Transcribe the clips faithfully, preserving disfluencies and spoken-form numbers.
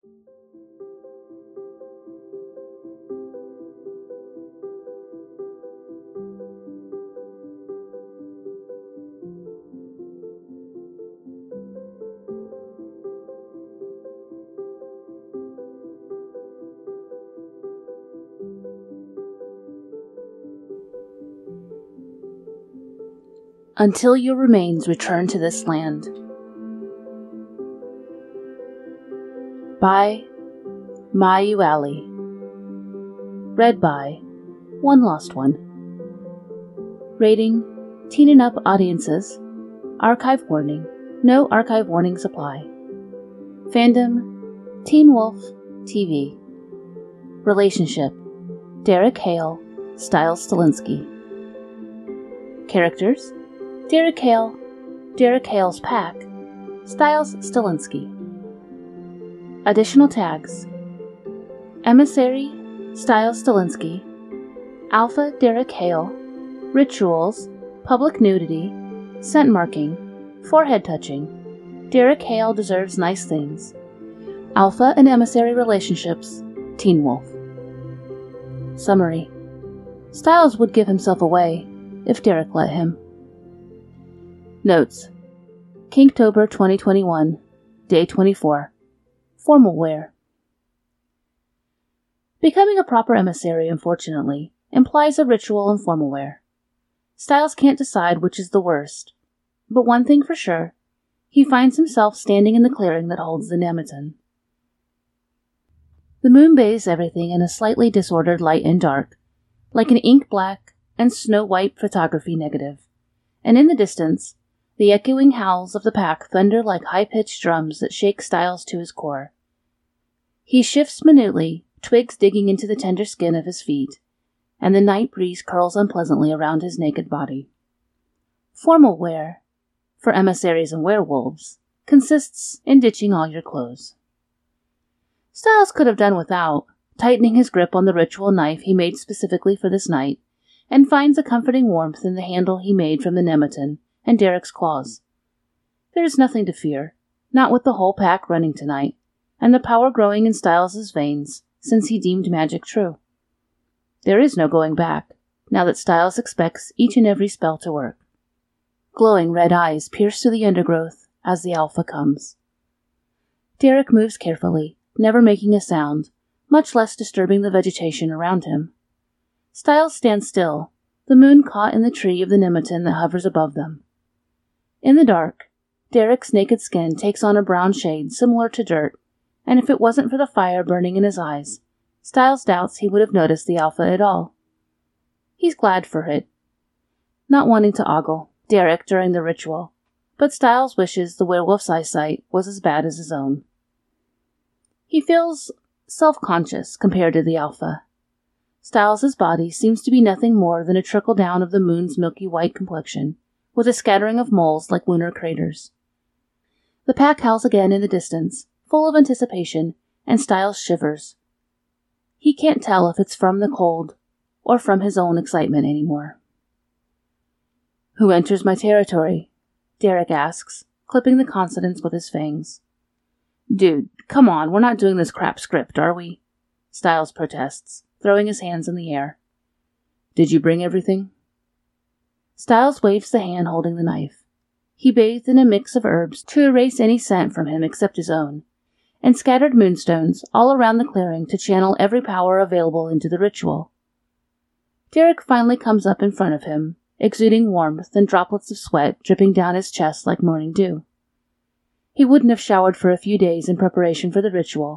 Until your remains return to this land. By Mayu Ali. Read by One Lost One. Rating: Teen and Up audiences. Archive warning: no archive warnings apply. Fandom: Teen Wolf T V. Relationship: Derek Hale, Stiles Stilinski. Characters: Derek Hale, Derek Hale's pack, Stiles Stilinski. Additional tags: Emissary, Stiles Stilinski, Alpha Derek Hale, Rituals, Public Nudity, Scent Marking, Forehead Touching, Derek Hale Deserves Nice Things, Alpha and Emissary Relationships, Teen Wolf. Summary: Stiles would give himself away if Derek let him. Notes: Kinktober twenty twenty-one, Day twenty-four. Formal wear. Becoming a proper emissary, unfortunately, implies a ritual and formal wear. Stiles can't decide which is the worst, but one thing for sure, he finds himself standing in the clearing that holds the Nemeton. The moon bathes everything in a slightly disordered light and dark, like an ink-black and snow-white photography negative, and in the distance, the echoing howls of the pack thunder like high-pitched drums that shake Stiles to his core. He shifts minutely, twigs digging into the tender skin of his feet, and the night breeze curls unpleasantly around his naked body. Formal wear, for emissaries and werewolves, consists in ditching all your clothes. Stiles could have done without, tightening his grip on the ritual knife he made specifically for this night, and finds a comforting warmth in the handle he made from the Nemeton and Derek's claws. There is nothing to fear, not with the whole pack running tonight, and the power growing in Stiles' veins since he deemed magic true. There is no going back, now that Stiles expects each and every spell to work. Glowing red eyes pierce through the undergrowth as the Alpha comes. Derek moves carefully, never making a sound, much less disturbing the vegetation around him. Stiles stands still, the moon caught in the tree of the Nemeton that hovers above them. In the dark, Derek's naked skin takes on a brown shade similar to dirt, and if it wasn't for the fire burning in his eyes, Stiles doubts he would have noticed the Alpha at all. He's glad for it. Not wanting to ogle Derek during the ritual, but Stiles wishes the werewolf's eyesight was as bad as his own. He feels self-conscious compared to the Alpha. Stiles' body seems to be nothing more than a trickle-down of the moon's milky white complexion, with a scattering of moles like lunar craters. The pack howls again in the distance, full of anticipation, and Stiles shivers. He can't tell if it's from the cold or from his own excitement anymore. "Who enters my territory?" Derek asks, clipping the consonants with his fangs. "Dude, come on, we're not doing this crap script, are we?" Stiles protests, throwing his hands in the air. "Did you bring everything?" Stiles waves the hand holding the knife. He bathed in a mix of herbs to erase any scent from him except his own, and scattered moonstones all around the clearing to channel every power available into the ritual. Derek finally comes up in front of him, exuding warmth and droplets of sweat dripping down his chest like morning dew. He wouldn't have showered for a few days in preparation for the ritual,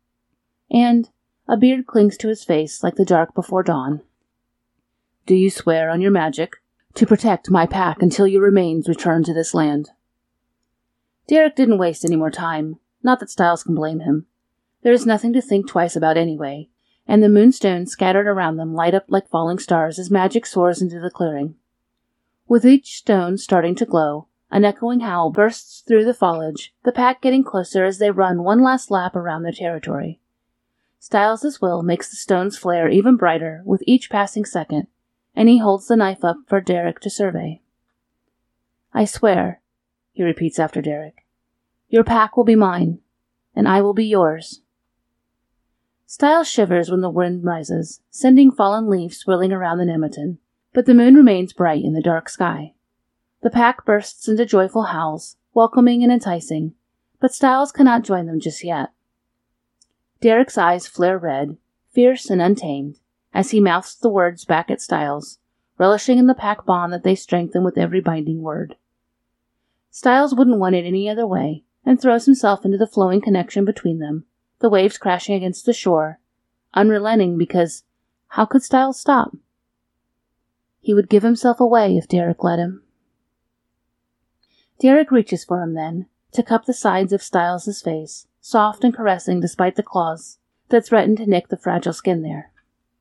and a beard clings to his face like the dark before dawn. "Do you swear on your magic to protect my pack until your remains return to this land?" Derek didn't waste any more time, not that Stiles can blame him. There is nothing to think twice about anyway, and the moonstones scattered around them light up like falling stars as magic soars into the clearing. With each stone starting to glow, an echoing howl bursts through the foliage, the pack getting closer as they run one last lap around their territory. Stiles' will makes the stones flare even brighter with each passing second, and he holds the knife up for Derek to survey. "I swear," he repeats after Derek, "your pack will be mine, and I will be yours, Styles shivers when the wind rises, sending fallen leaves swirling around the Nemeton, but the moon remains bright in the dark sky. The pack bursts into joyful howls, welcoming and enticing, but Styles cannot join them just yet. Derek's eyes flare red, fierce and untamed, as he mouths the words back at Styles, relishing in the pack bond that they strengthen with every binding word. Styles wouldn't want it any other way, and throws himself into the flowing connection between them, the waves crashing against the shore, unrelenting because how could Styles stop? He would give himself away if Derek let him. Derek reaches for him then, to cup the sides of Styles' face, soft and caressing despite the claws that threaten to nick the fragile skin there.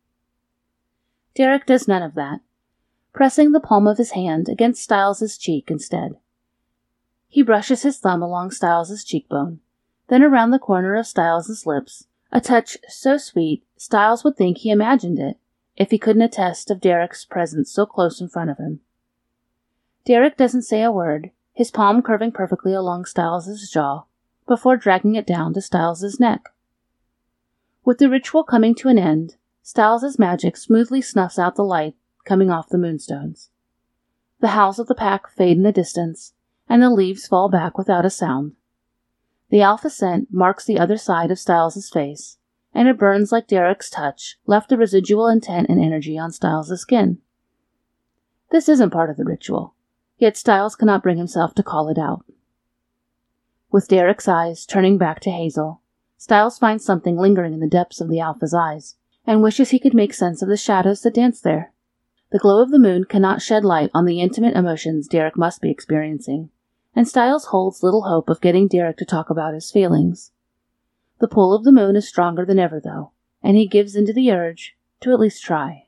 Derek does none of that, pressing the palm of his hand against Styles' cheek instead. He brushes his thumb along Styles' cheekbone, then around the corner of Styles' lips, a touch so sweet Styles would think he imagined it if he couldn't attest of Derek's presence so close in front of him. Derek doesn't say a word, his palm curving perfectly along Styles' jaw, before dragging it down to Styles' neck. With the ritual coming to an end, Styles' magic smoothly snuffs out the light coming off the moonstones. The howls of the pack fade in the distance, and the leaves fall back without a sound. The alpha scent marks the other side of Styles' face, and it burns like Derek's touch left a residual intent and energy on Styles' skin. This isn't part of the ritual, yet Styles cannot bring himself to call it out. With Derek's eyes turning back to Hazel, Styles finds something lingering in the depths of the alpha's eyes, and wishes he could make sense of the shadows that dance there. The glow of the moon cannot shed light on the intimate emotions Derek must be experiencing, and Styles holds little hope of getting Derek to talk about his feelings. The pull of the moon is stronger than ever, though, and he gives in to the urge to at least try.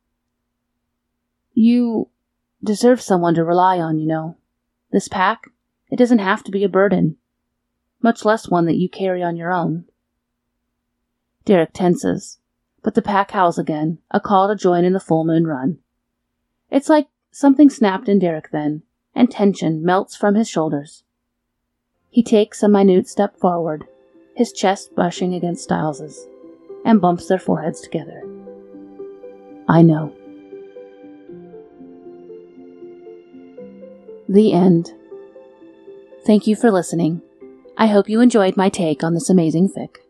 You deserve someone to rely on, you know. This pack, it doesn't have to be a burden, much less one that you carry on your own. Derek tenses, but the pack howls again, a call to join in the full moon run. It's like something snapped in Derek then, and tension melts from his shoulders. He takes a minute step forward, his chest brushing against Styles's, and bumps their foreheads together. I know. The end. Thank you for listening. I hope you enjoyed my take on this amazing fic.